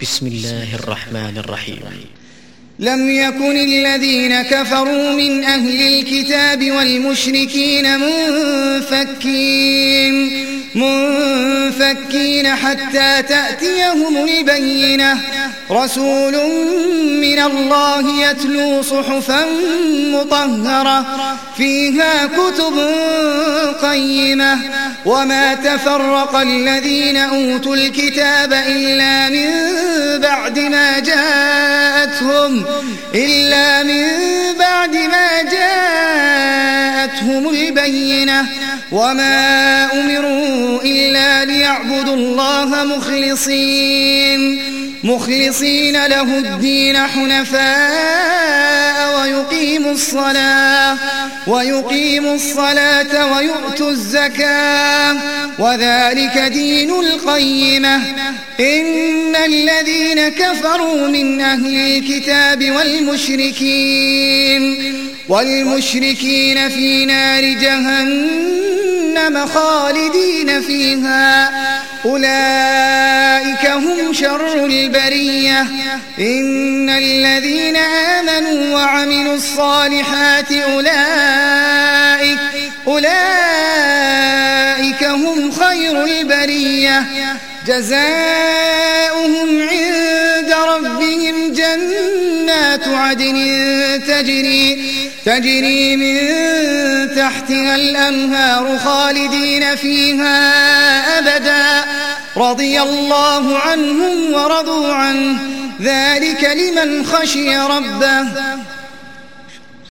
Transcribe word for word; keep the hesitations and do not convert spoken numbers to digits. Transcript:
بسم الله الرحمن الرحيم. لم يكن الذين كفروا من أهل الكتاب والمشركين منفكين منفكين حتى تأتيهم البينة، رسول من الله يتلو صحفا مطهرة فيها كتب قيمة، وما تفرق الذين أوتوا الكتاب إلا من بعد ما جاءتهم إلا من بعد ما جاءتهم البينة، وما أمروا إلا ليعبدوا الله مخلصين مخلصين له الدين حنفاء ويقيموا الصلاة ويقيموا الصلاة ويؤتوا الزكاة، وذلك دين القيمة. إن الذين كفروا من أهل الكتاب والمشركين والمشركين في نار جهنم خالدين فيها، أولئك هم شر البرية. إن الذين آمنوا وعملوا الصالحات أولئك أولئك هم خير البرية، جزاؤهم عند ربهم جنات عدن تجري تجري من تحتها الأنهار خالدين فيها أبدا، رضي الله عنهم ورضوا عنه، ذلك لمن خشي ربه.